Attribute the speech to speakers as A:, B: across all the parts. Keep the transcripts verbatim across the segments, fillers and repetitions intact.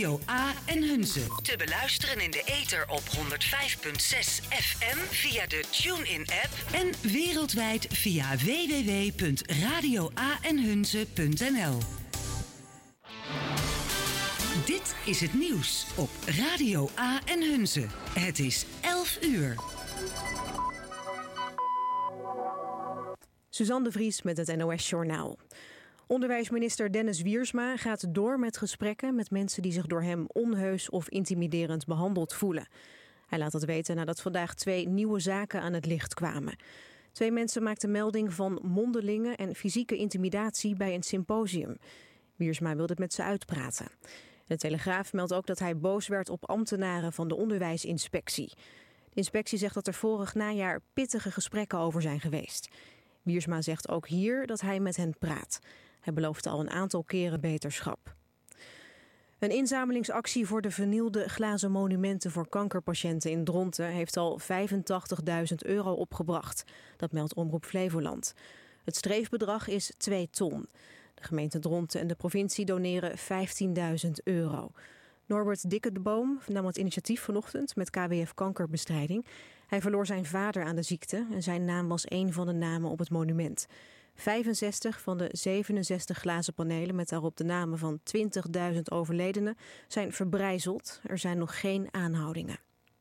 A: Radio A en Hunze. Te beluisteren in de ether op honderd vijf komma zes F M via de TuneIn-app en wereldwijd via w w w punt radio a en hunze punt n l. Dit is het nieuws op Radio A en Hunze. Het is elf uur.
B: Suzanne de Vries met het N O S-journaal. Onderwijsminister Dennis Wiersma gaat door met gesprekken met mensen die zich door hem onheus of intimiderend behandeld voelen. Hij laat dat weten nadat vandaag twee nieuwe zaken aan het licht kwamen. Twee mensen maakten melding van mondelinge en fysieke intimidatie bij een symposium. Wiersma wilde het met ze uitpraten. De Telegraaf meldt ook dat hij boos werd op ambtenaren van de onderwijsinspectie. De inspectie zegt dat er vorig najaar pittige gesprekken over zijn geweest. Wiersma zegt ook hier dat hij met hen praat. Hij beloofde al een aantal keren beterschap. Een inzamelingsactie voor de vernielde glazen monumenten voor kankerpatiënten in Dronten heeft al vijfentachtigduizend euro opgebracht. Dat meldt Omroep Flevoland. Het streefbedrag is twee ton. De gemeente Dronten en de provincie doneren vijftienduizend euro. Norbert Dikkeboom nam het initiatief vanochtend met K W F Kankerbestrijding. Hij verloor zijn vader aan de ziekte en zijn naam was een van de namen op het monument. vijfenzestig van de zevenenzestig glazen panelen met daarop de namen van twintigduizend overledenen zijn verbrijzeld. Er zijn nog geen aanhoudingen.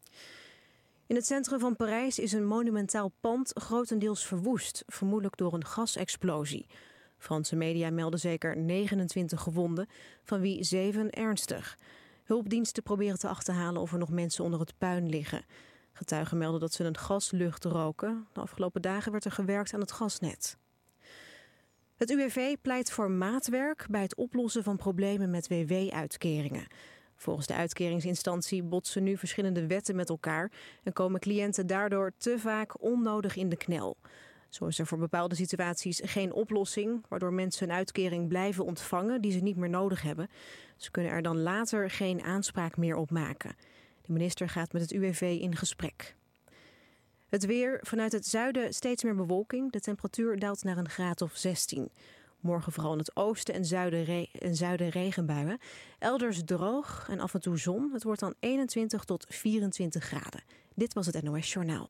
B: In het centrum van Parijs is een monumentaal pand grotendeels verwoest, vermoedelijk door een gasexplosie. Franse media melden zeker negenentwintig gewonden, van wie zeven ernstig. Hulpdiensten proberen te achterhalen of er nog mensen onder het puin liggen. Getuigen melden dat ze een gaslucht roken. De afgelopen dagen werd er gewerkt aan het gasnet. Het U W V pleit voor maatwerk bij het oplossen van problemen met W W-uitkeringen. Volgens de uitkeringsinstantie botsen nu verschillende wetten met elkaar en komen cliënten daardoor te vaak onnodig in de knel. Zo is er voor bepaalde situaties geen oplossing, waardoor mensen een uitkering blijven ontvangen die ze niet meer nodig hebben. Ze kunnen er dan later geen aanspraak meer op maken. De minister gaat met het U W V in gesprek. Het weer, vanuit het zuiden steeds meer bewolking. De temperatuur daalt naar een graad of zestien. Morgen vooral in het oosten en zuiden, re- en zuiden regenbuien. Elders droog en af en toe zon. Het wordt dan eenentwintig tot vierentwintig graden. Dit was het N O S-journaal.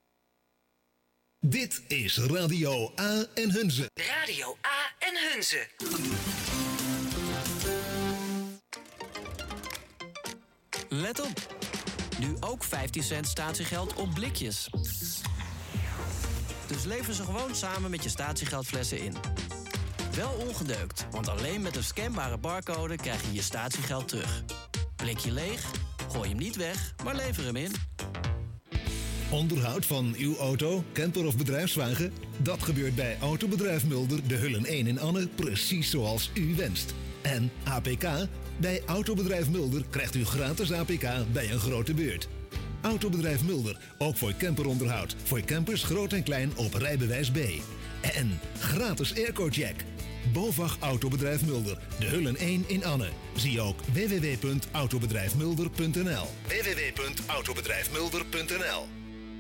C: Dit is Radio A en Hunze.
A: Radio A en Hunze.
D: Let op. Nu ook vijftien cent statiegeld op blikjes. Dus lever ze gewoon samen met je statiegeldflessen in. Wel ongedeukt, want alleen met een scanbare barcode krijg je je statiegeld terug. Blikje leeg? Gooi hem niet weg, maar lever hem in.
C: Onderhoud van uw auto, camper of bedrijfswagen? Dat gebeurt bij Autobedrijf Mulder, de Hullen één in Anne, precies zoals u wenst. En A P K? Bij Autobedrijf Mulder krijgt u gratis A P K bij een grote beurt. Autobedrijf Mulder, ook voor camperonderhoud. Voor campers groot en klein op rijbewijs B. En gratis airco-check. BOVAG Autobedrijf Mulder, de Hullen één in Anne. Zie ook w w w punt autobedrijf mulder punt n l. w w w punt autobedrijf mulder punt n l.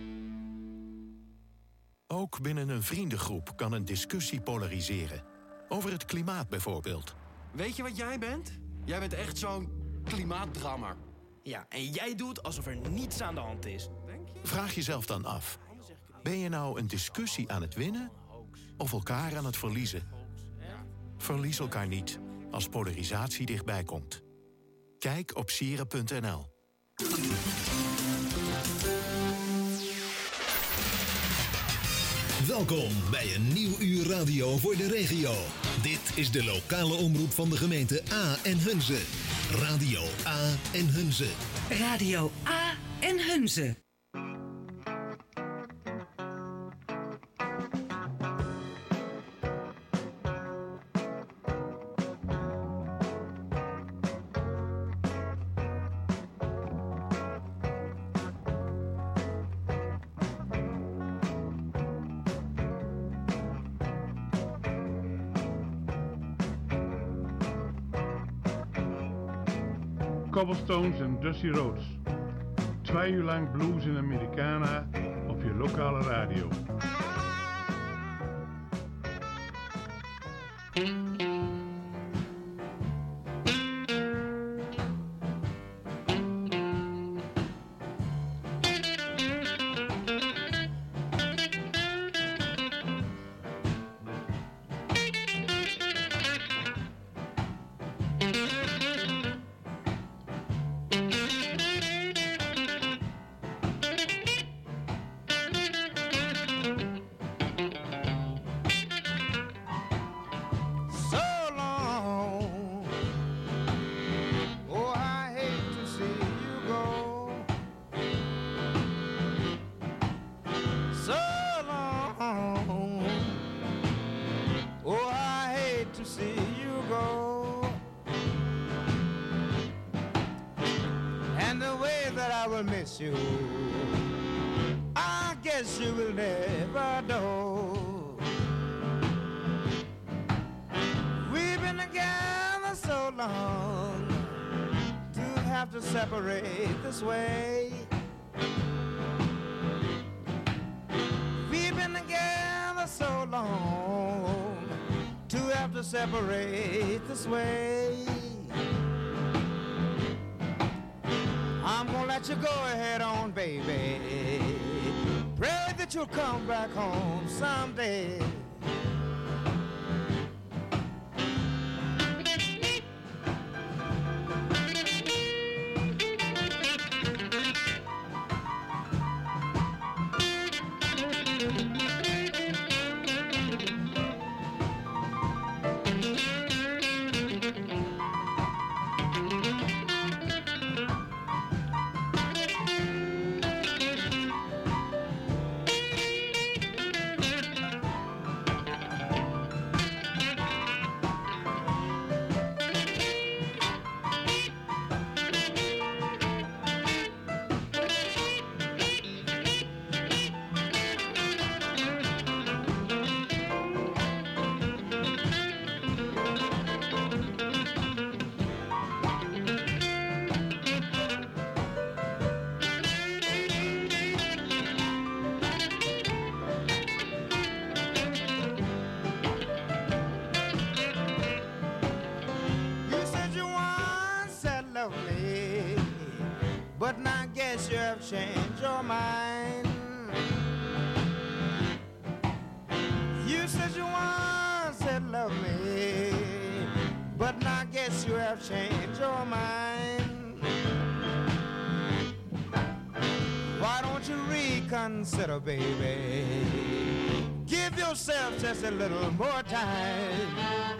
E: Ook binnen een vriendengroep kan een discussie polariseren. Over het klimaat bijvoorbeeld.
F: Weet je wat jij bent? Jij bent echt zo'n klimaatdrammer. Ja, en jij doet alsof er niets aan de hand is.
E: Vraag jezelf dan af. Ben je nou een discussie aan het winnen of elkaar aan het verliezen? Verlies elkaar niet als polarisatie dichtbij komt. Kijk op sieren punt n l.
C: Welkom bij een nieuw uur radio voor de regio. Dit is de lokale omroep van de gemeente A en Hunze. Radio A en Hunze.
A: Radio A en Hunze.
G: Cobblestones en Dusty Rhodes. Twee uur lang blues en Americana op je lokale radio.
H: say that I will miss you. I guess you will never know. We've been together so long to have to separate this way. We've been together so long to have to separate this way. I'm gonna let you go ahead on, baby. Pray that you'll come back home someday. You have changed your mind. You said you once said love me, but now I guess you have changed your mind. Why don't you reconsider, baby? Give yourself just a little more time.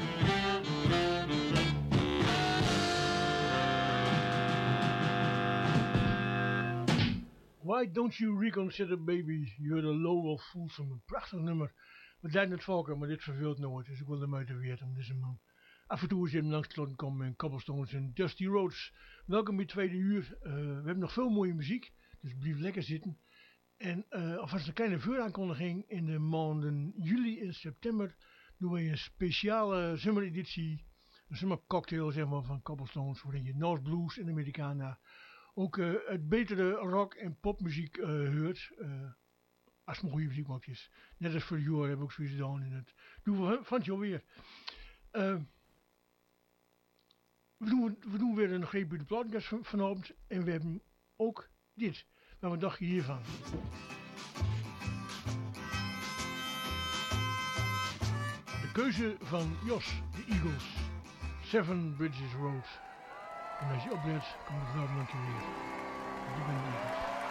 I: Why Don't You Reconsider Baby? Je hoorde Lowell Fulsom, een prachtig nummer. We zijn het volker, maar dit verveelt nooit, dus ik wil hem uit de weer om deze man. Af en toe is hem langs de komen en Cobblestones en Dusty Rhodes. Welkom bij het tweede uur. Uh, we hebben nog veel mooie muziek, dus blijf lekker zitten. En uh, alvast een kleine vooraankondiging. In de maanden juli en september doen we een speciale zomereditie. Een zomercocktail zeg maar, van Cobblestones, waarin je North Blues en Americana ook uh, het betere rock- en popmuziek uh, hoort. Uh, als het maar goede muziek maakt is. Net als voor de jaren hebben we ook zoiets gedaan. En dat doen we van je alweer. Uh, we, doen, we doen weer een greep bij de platenkast van, vanavond. En we hebben ook dit. Maar wat dacht je hiervan? De keuze van Jos, de Eagles. Seven Bridges Road. En als je oplet, komt het wel een keer weer. Die ben ik.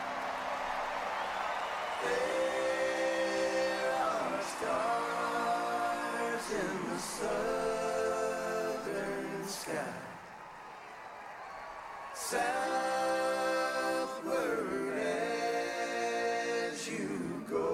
J: There are stars in the southern sky, southward as you go.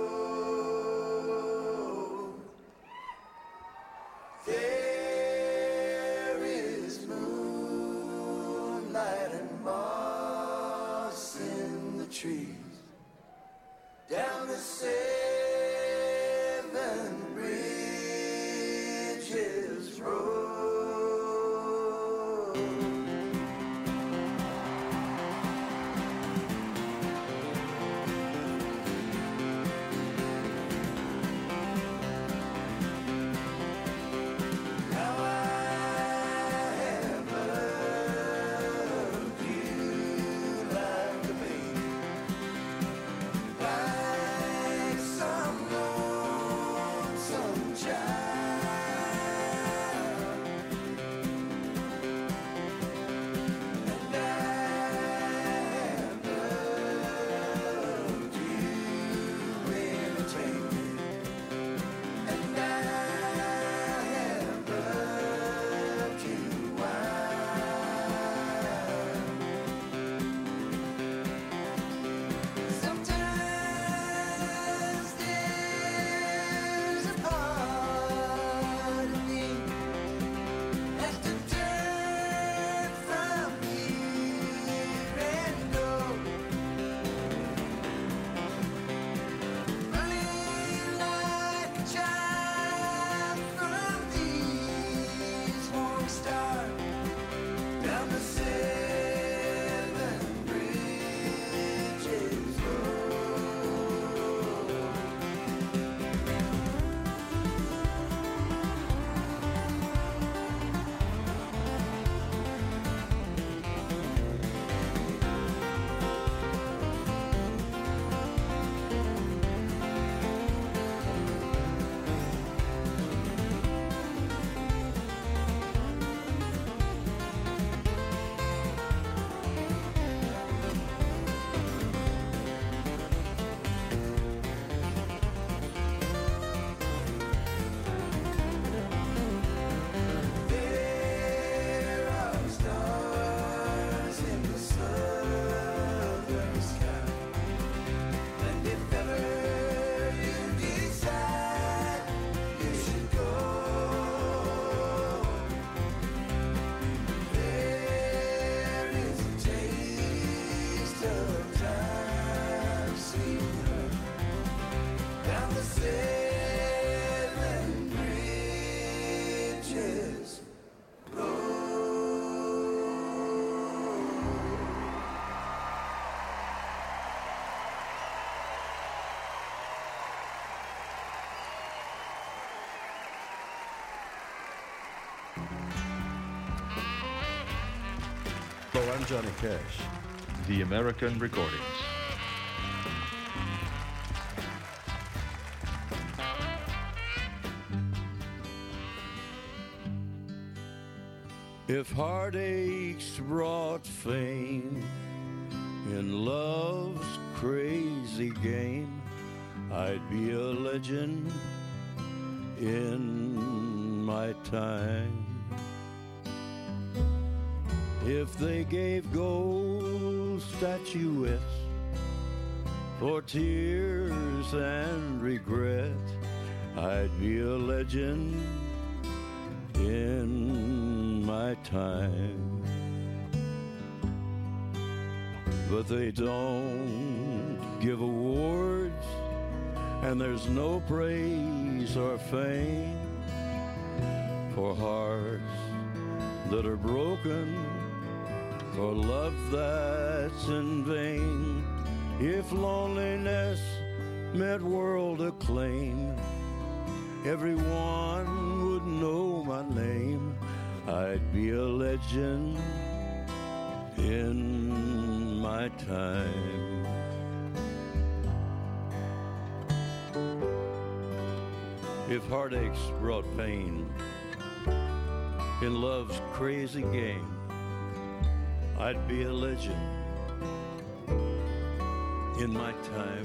J: There is moonlight and moss in the trees down the Seven Bridges Road. Now I have loved you like a baby, like
K: I'm Johnny Cash.
L: The American Recordings.
M: If heartaches brought fame in love's crazy game, I'd be a legend in my time. If they gave gold statuettes for tears and regret, I'd be a legend in my time. But they don't give awards, and there's no praise or fame for hearts that are broken, for love that's in vain. If loneliness meant world acclaim, everyone would know my name. I'd be a legend in my time. If heartaches brought pain in love's crazy game, I'd be a legend in my time.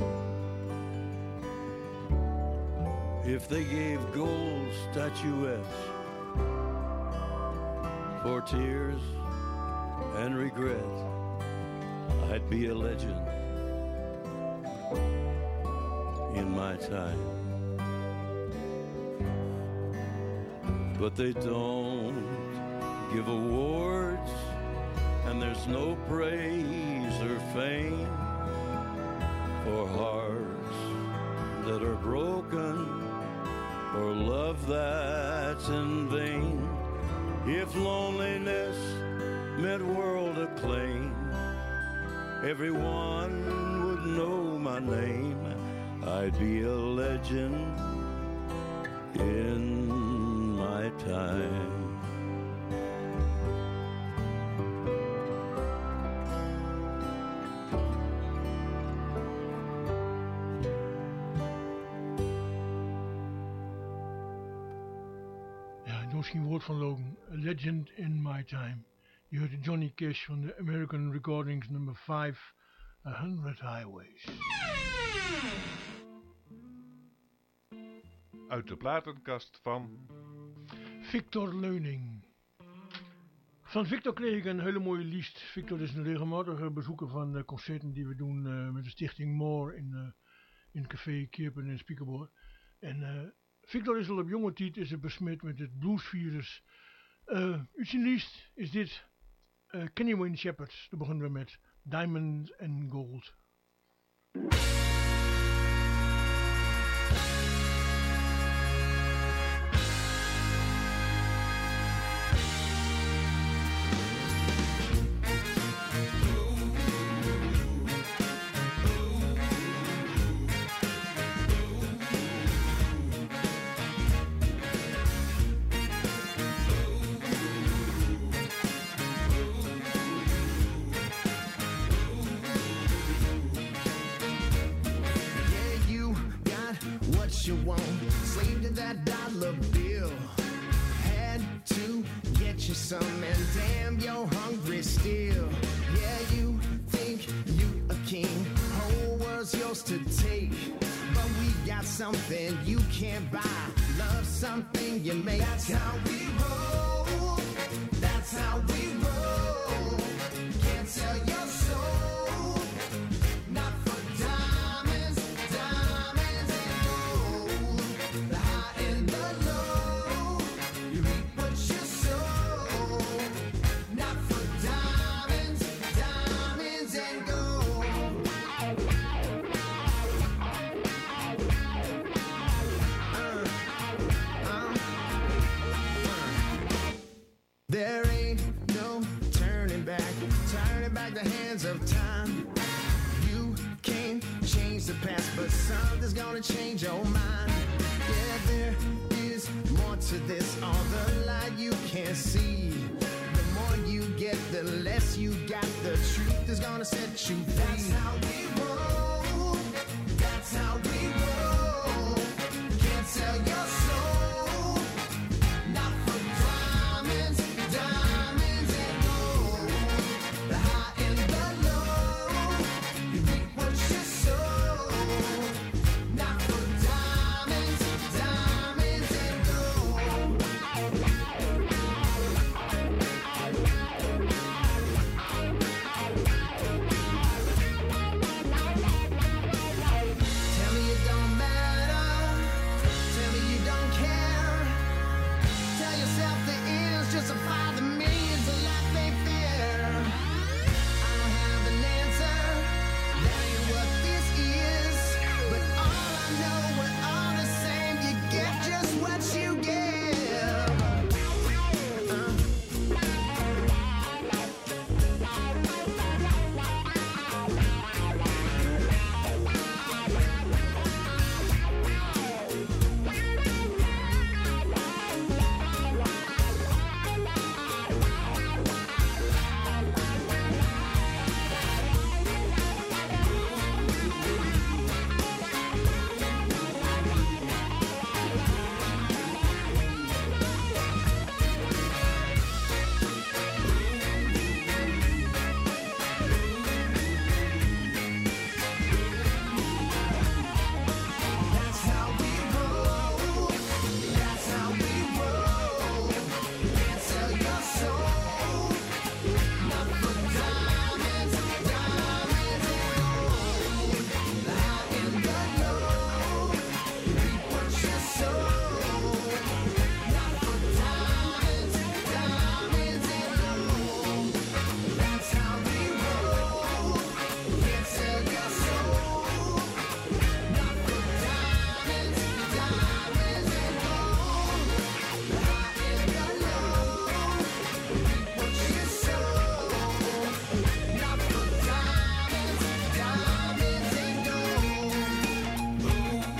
M: If they gave gold statuettes for tears and regret, I'd be a legend in my time. But they don't give awards, and there's no praise or fame for hearts that are broken, or love that's in vain. If loneliness meant world acclaim, everyone would know my name. I'd be a legend in my time.
I: Misschien woord van Logan. A Legend in My Time. Je hoort Johnny Cash van de American Recordings nummer vijf, A Hundred Highways.
L: Uit de platenkast van
I: Victor Leuning. Van Victor kreeg ik een hele mooie lijst. Victor is een regelmatige bezoeker van de concerten die we doen uh, met de stichting More in, uh, in Café Kierpen in Spiekerboor. En uh, Victor is al op jonge tijd is er besmet met het bluesvirus. Uh, uit zijn lijst is dit uh, Kenny Wayne Shepherd. Daar beginnen we met Diamonds and Gold.
N: You want, slave to that dollar bill. Had to get you some, and damn, you're hungry still. Yeah, you think you a king, whole world's yours to take. But we got something you can't buy. Love something you make. That's how we roll. That's how we roll. Can't sell your soul. Not for diamonds, diamonds and gold. The high and the low, you reap what you sow. Not for diamonds, diamonds and gold. Uh, uh, uh. There ain't no turning back, turning back the hands of time. You can't change the past, but something's gonna change your mind. Yeah, there is more to this, all the light you can't see. The more you get, the less you got. The truth is gonna set you free. That's how we roll. That's how we roll. Can't sell your soul. Not for diamonds, diamonds and gold. The high and the low. You reap what you sow. Not for diamonds, diamonds and gold. Tell me it don't matter. Tell me you don't care. Tell yourself the ends justify the means. The life ain't fair. I don't have an answer. That ain't what this is. But all I know, we're all the same. You get just what you give. Uh. That's how we roll. That's how we roll. Can't sell your soul. Not for diamonds, diamonds and gold. The high and the low. You reap what you sow. Not for diamonds, diamonds and gold. That's how we roll. Can't sell your soul. Not for diamonds, diamonds and gold. The high and the low. You reap what you sow. Not for diamonds, diamonds and gold.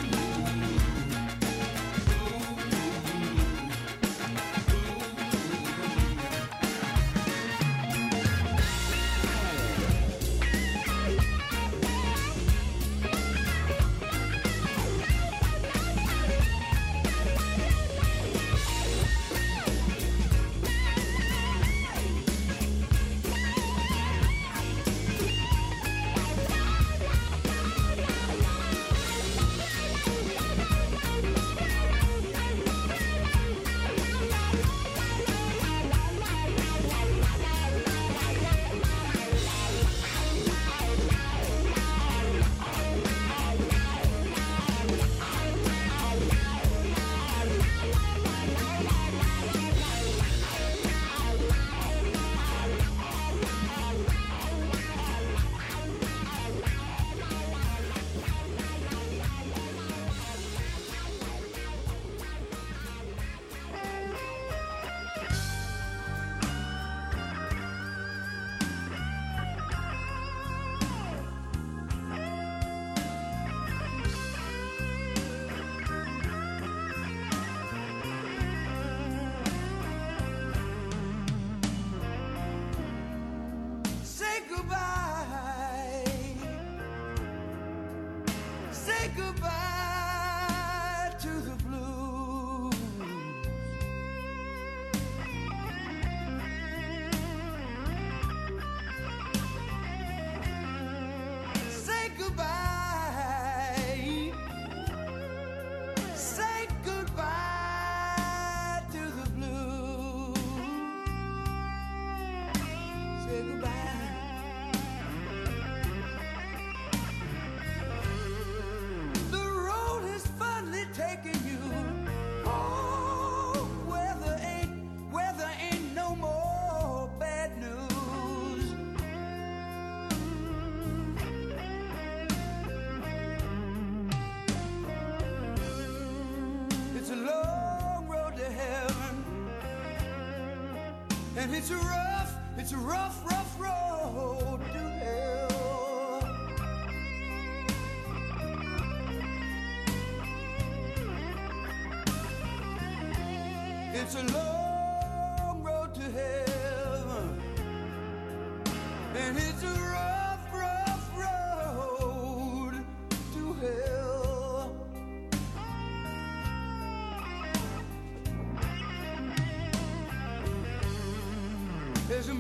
N: Say goodbye. Say goodbye to the blues. Say goodbye. Say goodbye to the blues. Say goodbye. The road is finally taking you home where there ain't, where there ain't no more bad news. It's a long road to heaven, and it's a rough, it's a rough, rough road to hell. It's a long road to heaven,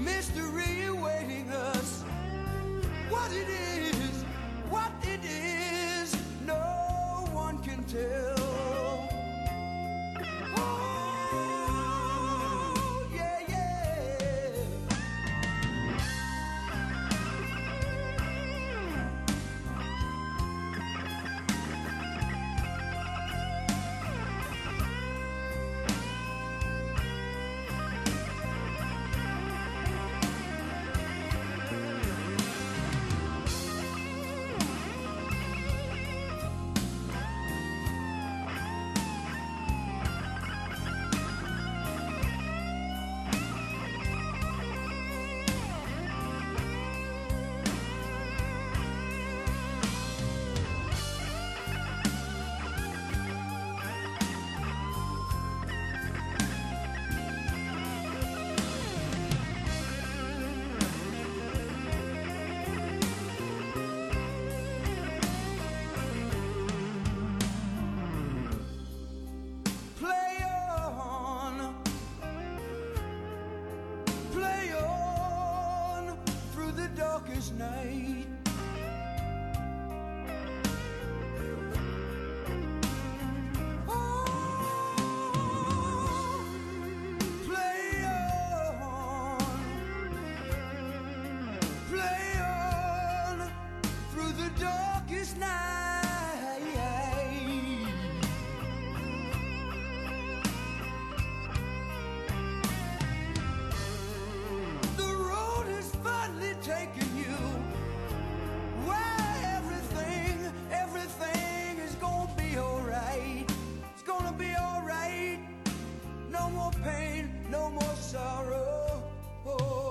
J: mystery awaiting us. What it is, what it is, no one can tell. Night. Oh, play on, play on through the darkest night. The road is finally taken. No more pain, no more sorrow. Oh.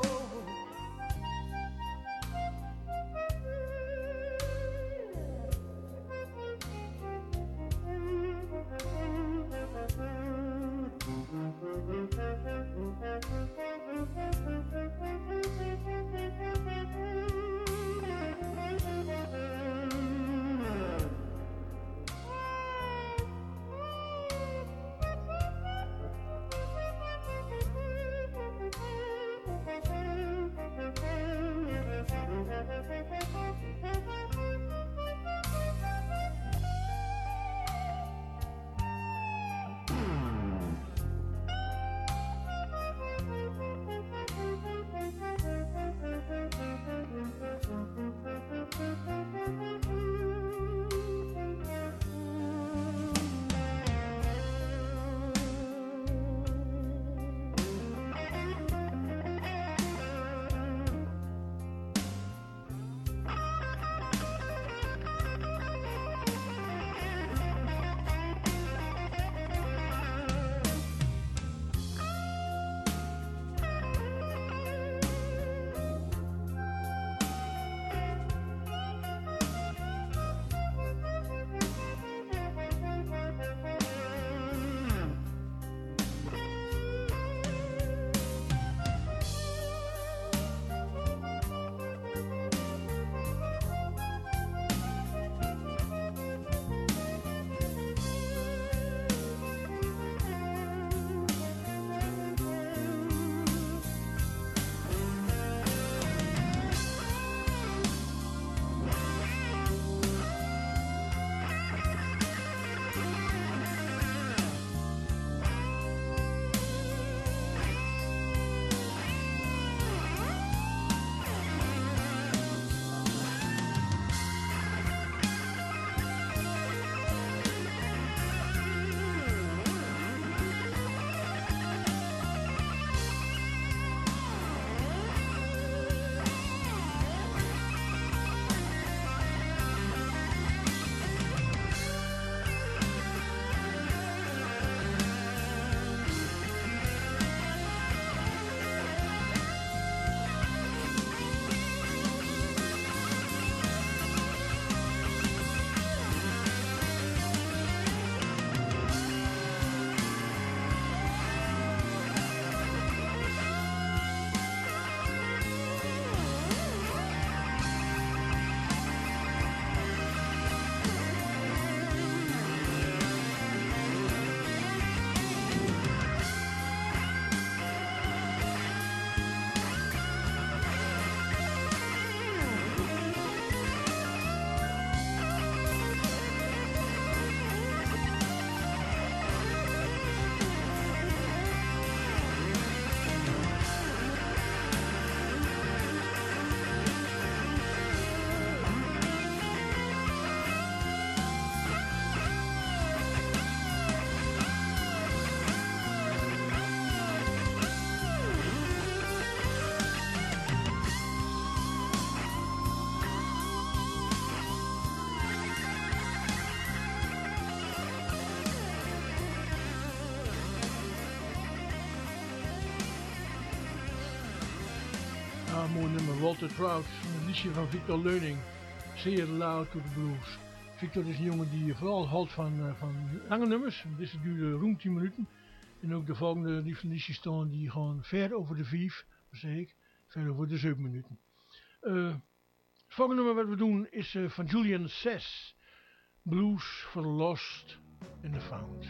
I: mooi nummer. Walter Trout, een liedje van Victor Leuning. Say It Loud to the Blues. Victor is een jongen die vooral houdt van, uh, van lange nummers. Deze duurde ruim tien minuten. En ook de volgende die van liedjes staan die gewoon ver over de vijf, dat zeg ik, ver over de zeven minuten. Uh, het volgende nummer wat we doen is uh, van Julian Sess. Blues for the Lost and the Found.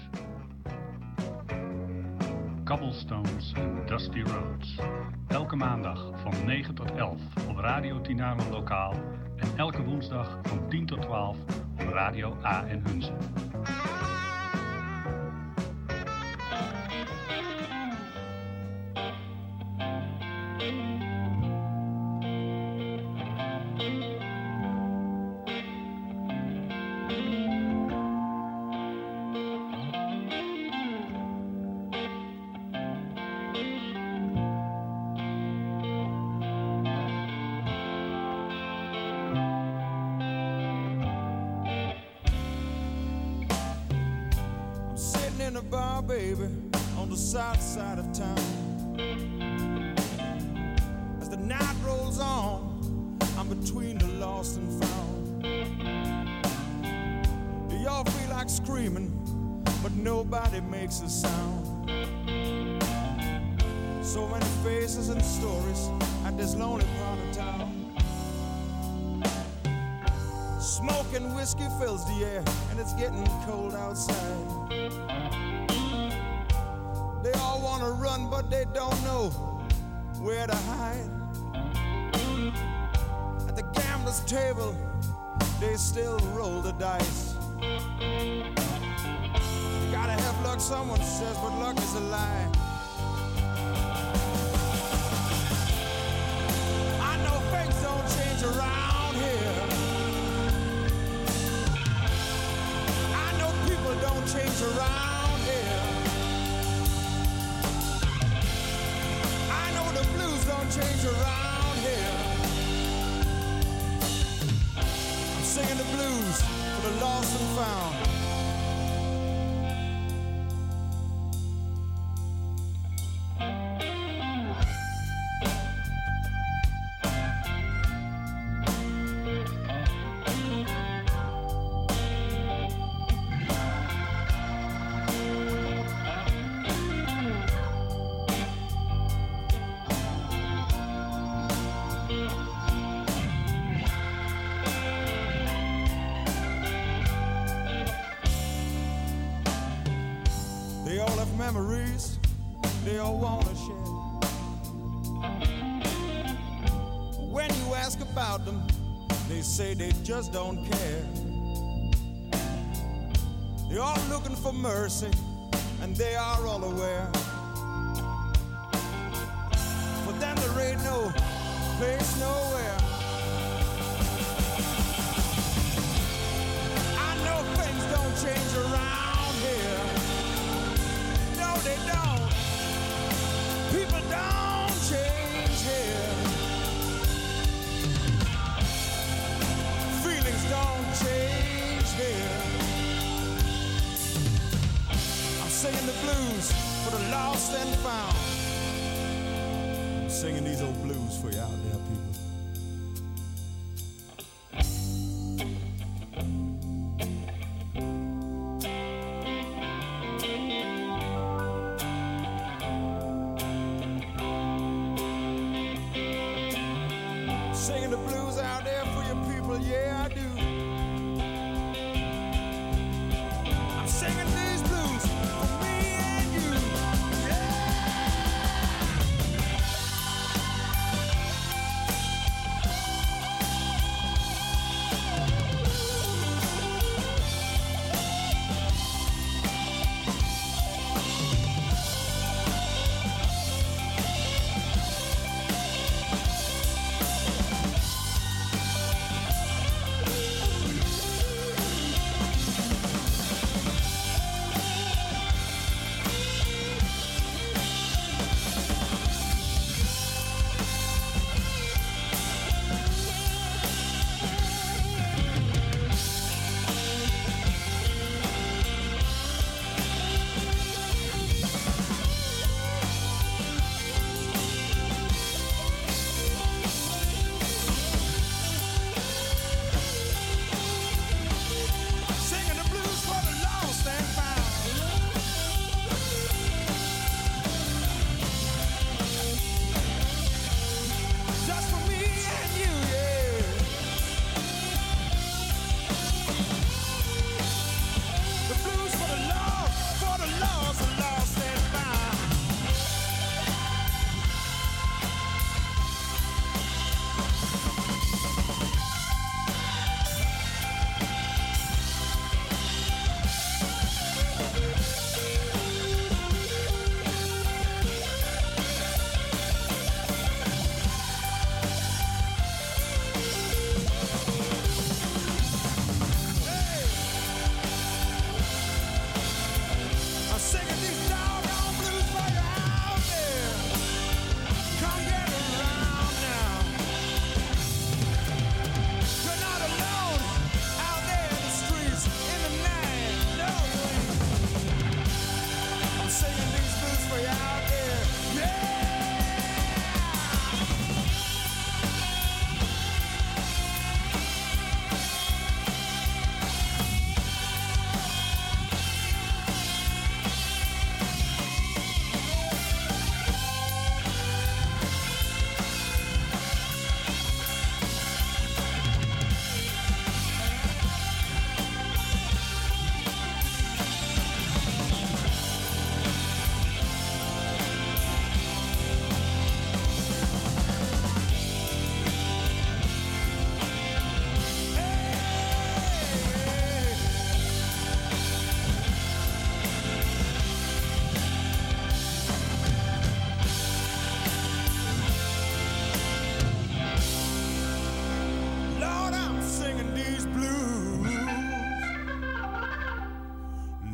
K: Cobblestones en Dusty Roads. Elke maandag van negen tot elf op Radio Tinaro Lokaal en elke woensdag van tien tot twaalf op Radio A en Hunze.
J: Baby, on the south side of town. As the night rolls on, I'm between the lost and found. Do y'all feel like screaming, but nobody makes a sound? So many faces and stories at this lonely part of town. Smoke and whiskey fills the air, and it's getting cold outside. They all want to run, but they don't know where to hide. At the gambler's table, they still roll the dice. You gotta have luck, someone says, but luck is a lie. I know things don't change around here. I know people don't change around here. Don't change around here. I'm singing the blues for the lost and found. Memories they all wanna share. When you ask about them, they say they just don't care. They're all looking for mercy, and they are all aware. For them there ain't no place nowhere. I know things don't change around here. They don't. People don't change here. Feelings don't change here. I'm singing the blues for the lost and found. I'm singing these old blues for you out there, people. Singing the blues out there for your people, yeah I do. I'm singing these blues for me and you, yeah.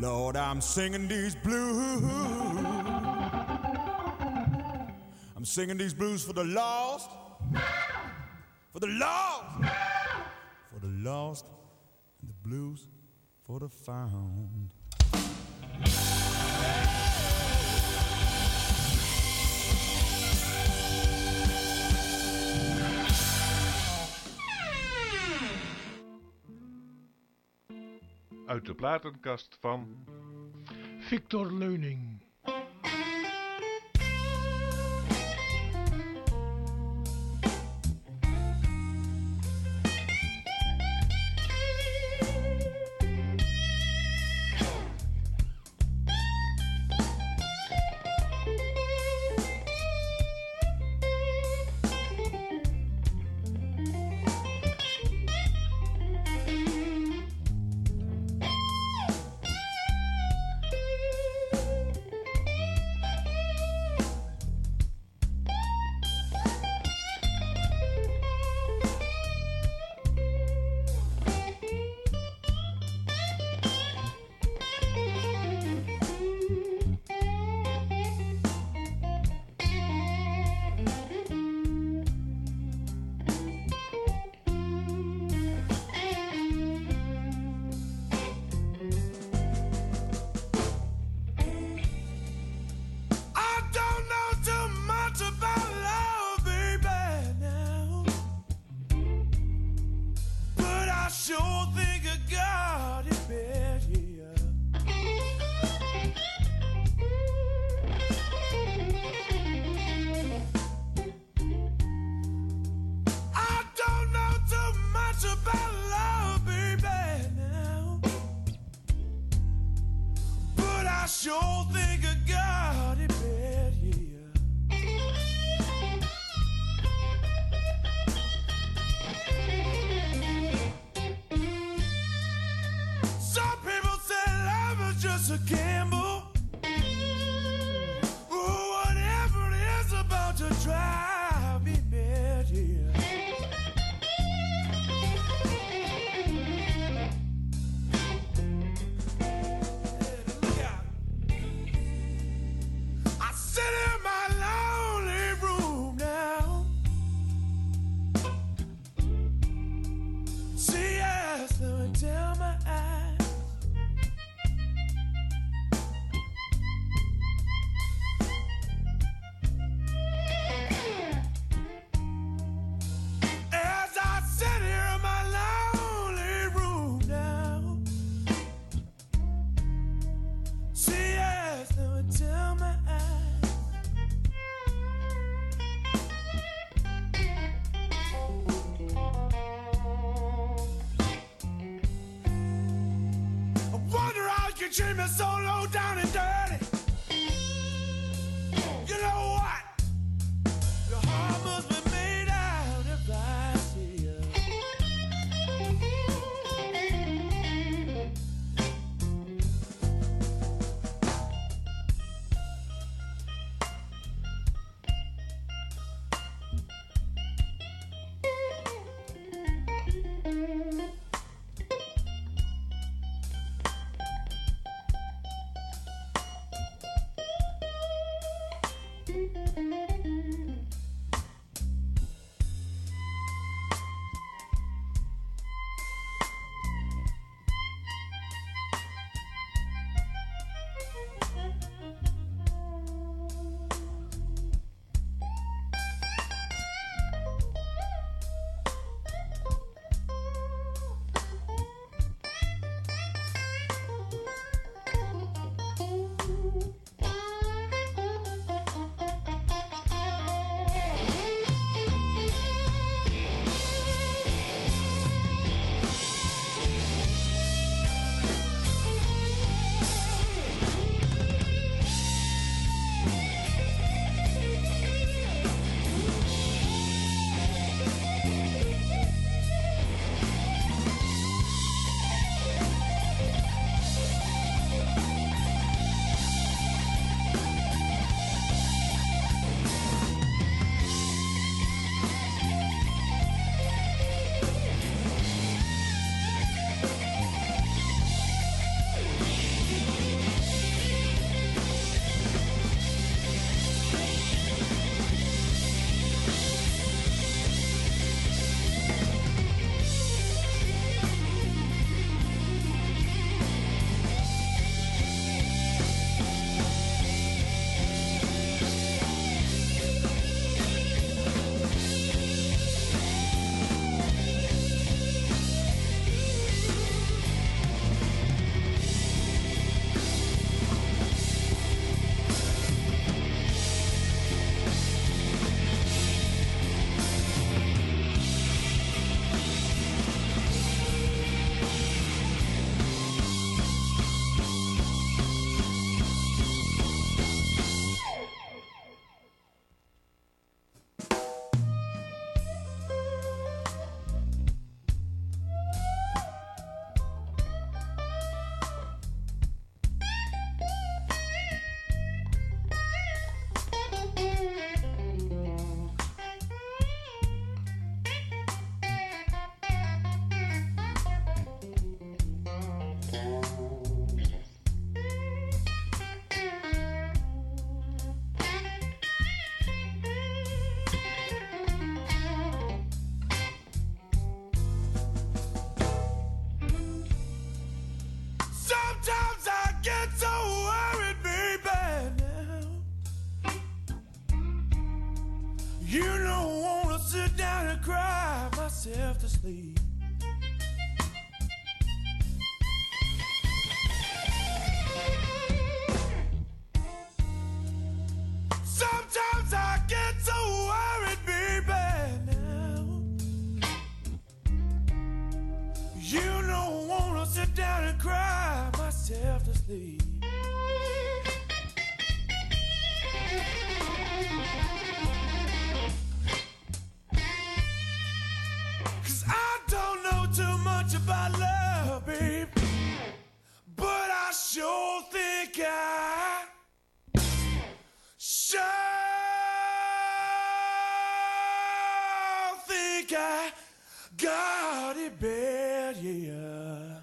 O: Lord, I'm singing these blues. I'm singing these blues for the lost, for the lost, for the lost, and the blues for the found.
L: Uit de platenkast van
I: Victor Leuning.
J: Sure think I got it bad, yeah. Some people say love is just a gamble. Oh, whatever it is about to drive me mad, yeah. Treat me so low down and dirty. You know what? Your heart must be made out of glass here. You don't wanna sit down and cry myself to sleep. Sometimes I get so worried, baby, now. You don't wanna sit down and cry myself to sleep. Cause I don't know too much about love, babe, but I sure think I sure think I got it bad, yeah.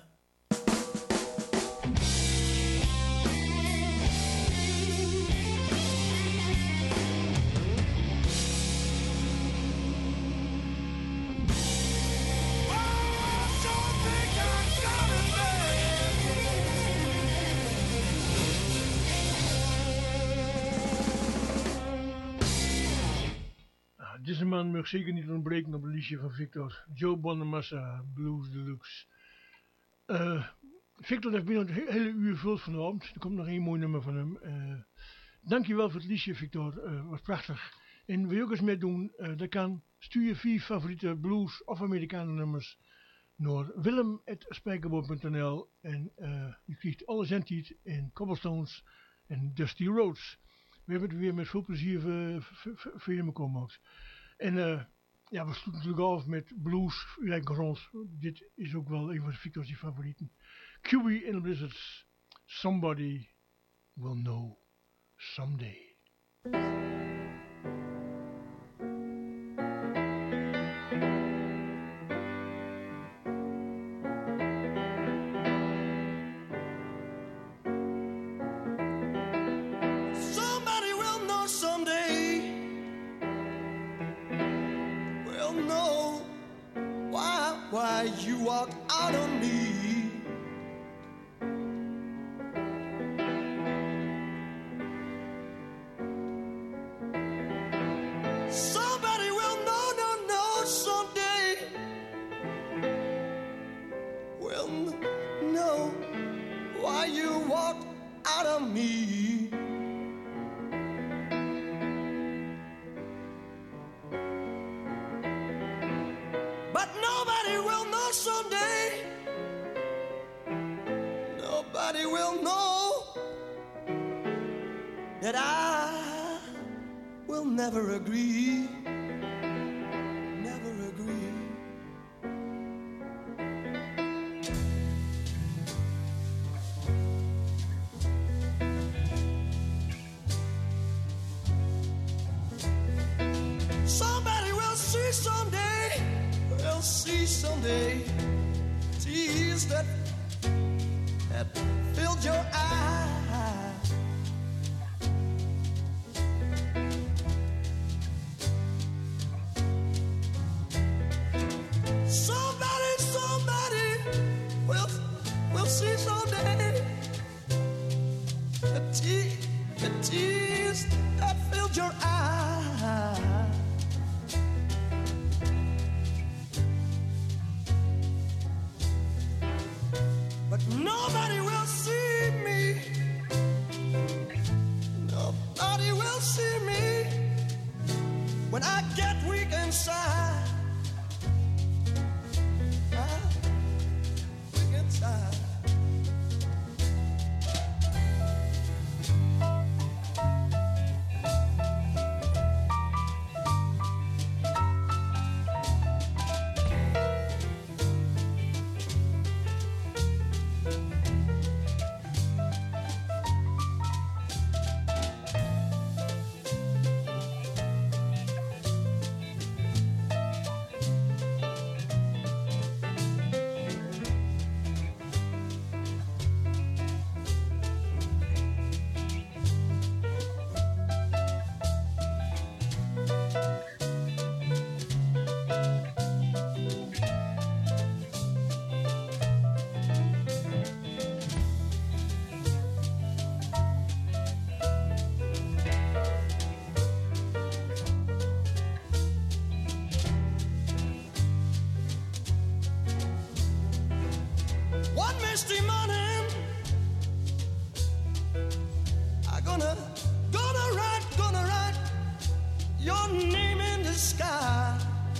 I: Deze man mag zeker niet ontbreken op een liedje van Victor. Joe Bonamassa, Blues Deluxe. Uh, Victor heeft binnen een hele uur gevuld vanavond. Er komt nog één mooi nummer van hem. Uh, dankjewel voor het liedje, Victor. Uh, was prachtig. En wil je ook eens meedoen? Uh, dat kan. Stuur je vier favoriete blues of Amerikanen nummers naar willem at spijkerboard punt n l. En uh, je krijgt alle zendtijd in Cobblestones en Dusty Roads. We hebben het weer met veel plezier voor je gemaakt. En uh, ja, we sluiten natuurlijk af met blues, Rijk Rons. Dit is ook wel een van Victor's favorieten. Q B in the Blizzards. Somebody will know someday.
J: Why you walk out on me? Somebody will know, no, no, someday. Will know why you walk out on me. But nobody will know someday. Nobody will know that I will never agree. Never agree. Somebody will see someday. We'll see someday tears that that filled your eyes. Somebody, somebody will will see someday the, te- the tears that filled your eyes. Nobody will see me misty morning, I'm gonna, gonna write, gonna write your name in the sky.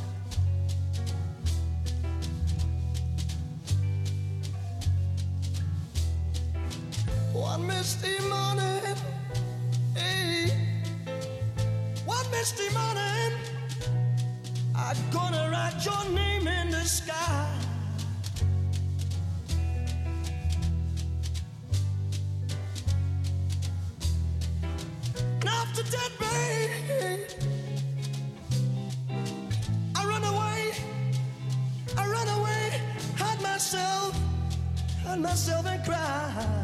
J: One misty morning, hey, one misty morning, I'm gonna write your name in the sky. And after that, babe, I run away, I run away, hide myself, hide myself and cry.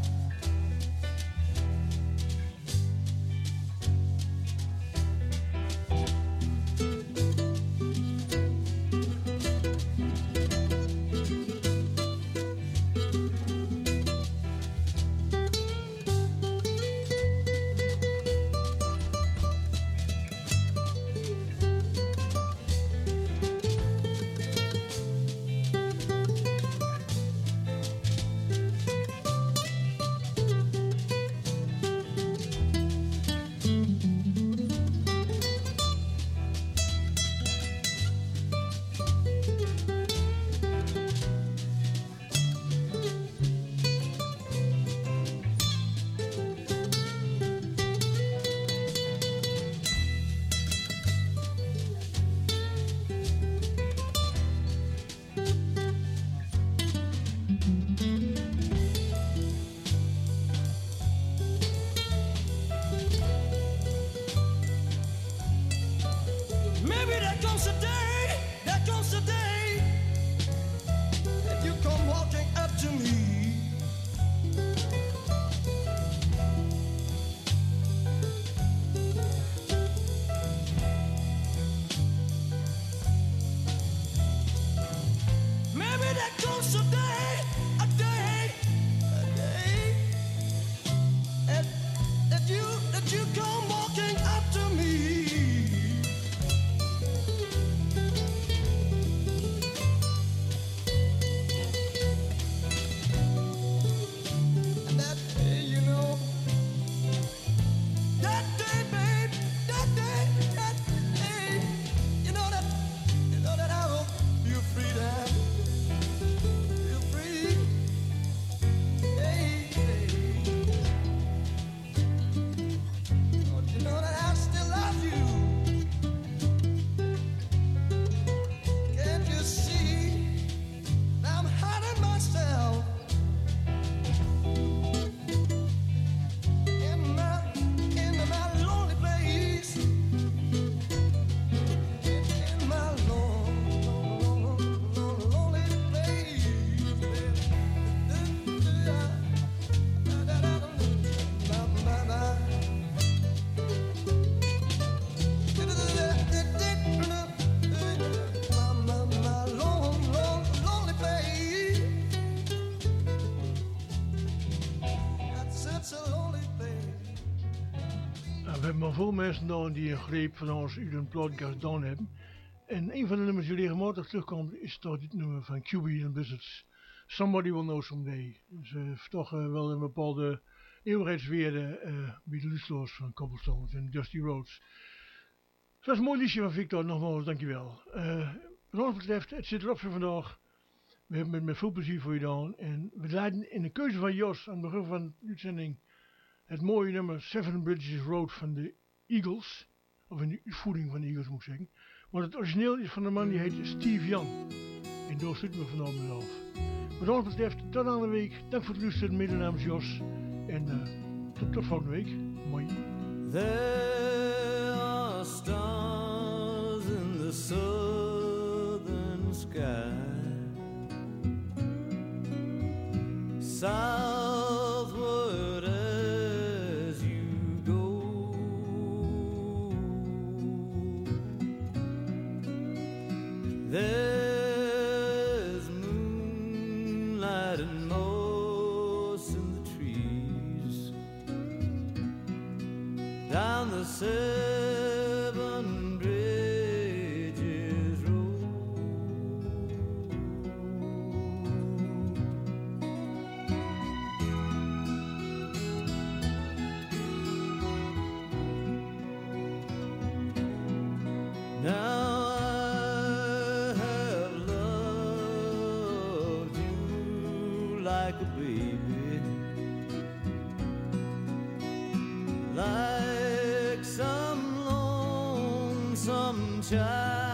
I: hebben maar veel mensen dan die een greep van ons uit een podcast gedaan hebben. En een van de nummers die regelmatig terugkomt is toch dit nummer van Q B and Blizzards. Somebody Will Know Someday. Dus uh, toch uh, wel een bepaalde eeuwigheidsweerde uh, bij de luisteraars van Cobblestones en Dusty Rhodes. Het was een mooi liedje van Victor, nogmaals dankjewel. Uh, wat ons betreft, het zit erop voor vandaag. We hebben het met veel plezier voor je gedaan. En we leiden in de keuze van Jos aan het begin van de uitzending het mooie nummer Seven Bridges Road van de Eagles. Of in de uitvoering van de Eagles moet ik zeggen. Maar het origineel is van de man die heet Steve Young. En daar zitten we vanavond mezelf. Wat ons betreft, tot aan de week. Dank voor het luisteren. Mijn naam is Jos. En uh, tot, tot volgende week. Mooi.
P: There are stars in the southern sky. Southward as you go. There's moonlight and moss in the trees. Down the seven bridges road. like a baby, like some lonesome child.